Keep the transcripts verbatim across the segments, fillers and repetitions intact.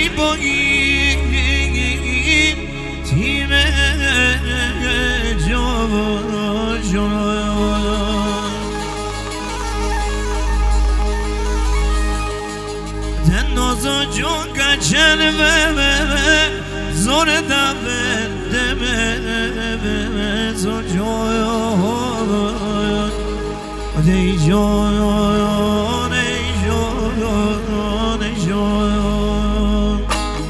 با این تیم جان نازا جون کچل به زور دبه دمه زور جایان ای جایان ای جایان ای جایان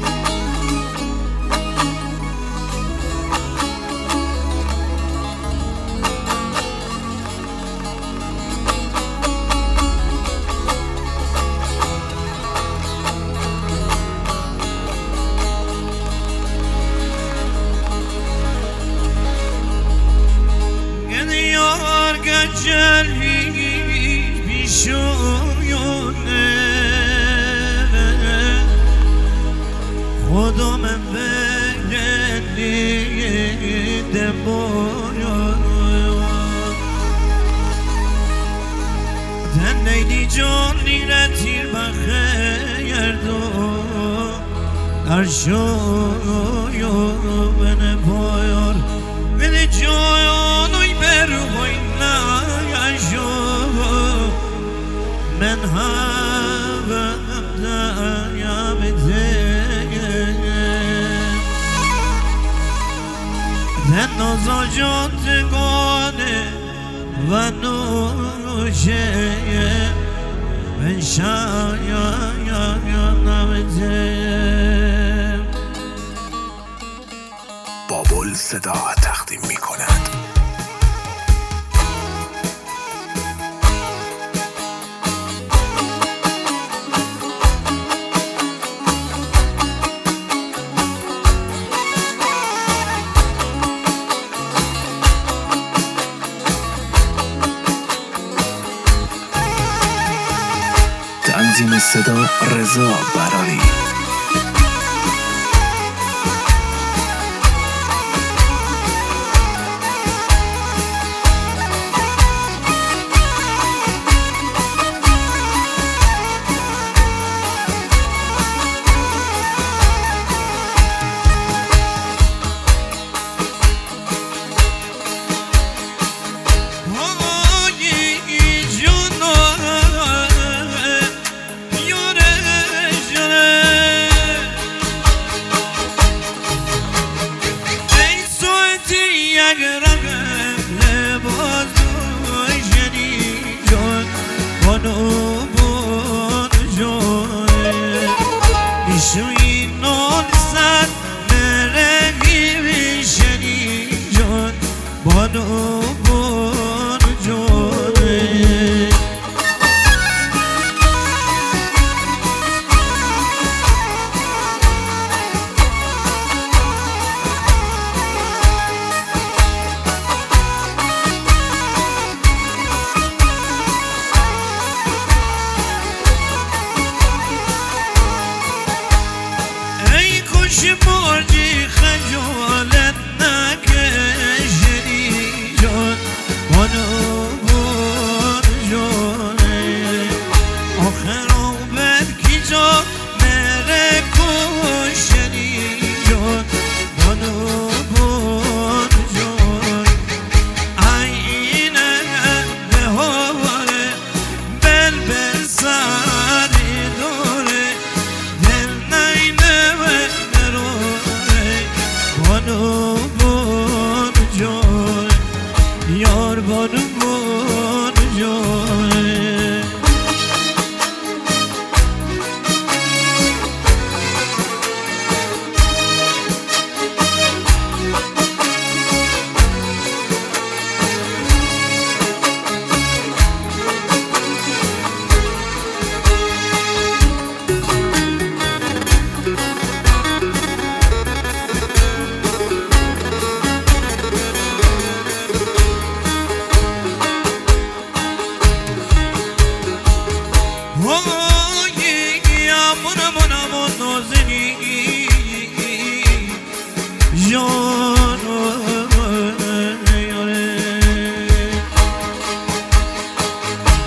Gelmiş پیشونه خدا من بگلیده باید تن نیدی جان لیره تیر بخیر دو در شایان پایار بده جانوی بروی من هبم دنیا من نازا جاتگانه و نوشه من شایم نمیده بابل صدا تقدیم می کند تنظیم صدا رضا براری مرجی خجالت نکشیدی جان بانو بان جانه آخر آمد کی جا مره کشیدی جان بانو بان جان اینه به هواره بل بل سری دوره دل نینه بانو بان جان یار بانو بان جان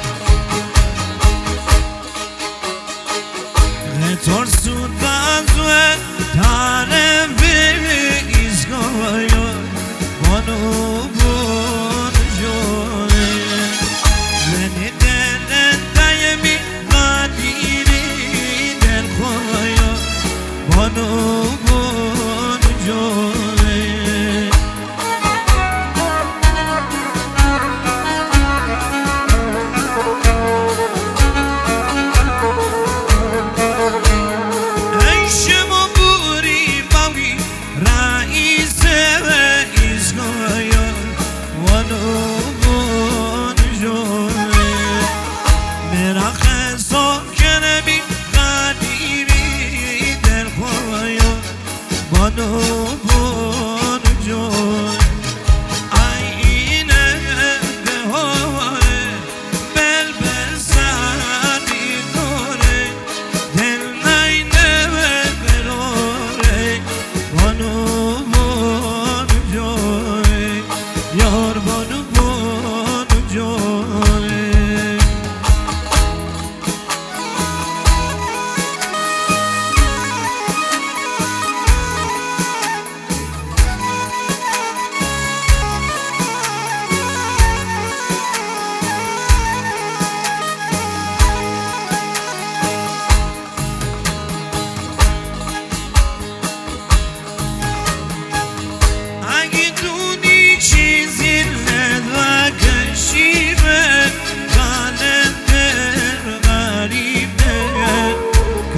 ترسون بازو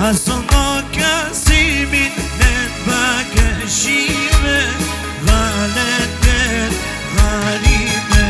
از اونا کسی منت بکشیمه غلنده غریبه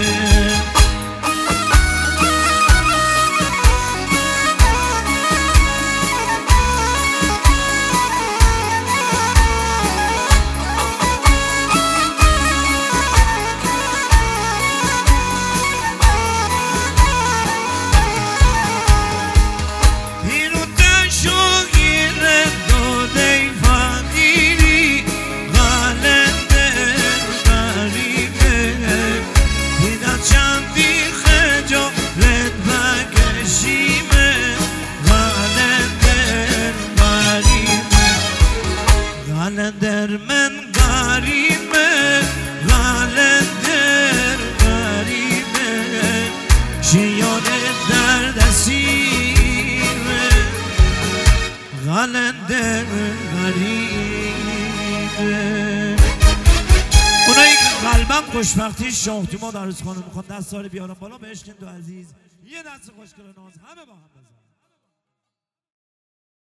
غلندر من غریبه غلندر غریبه شیان درد سیره غلندر غریبه اونایی که قلبم خوشبختی شاهتی ما در روز خانم میخوان دست سال بیارم بالا به عشق دو عزیز یه دست خوشگل ناز همه با هم بزن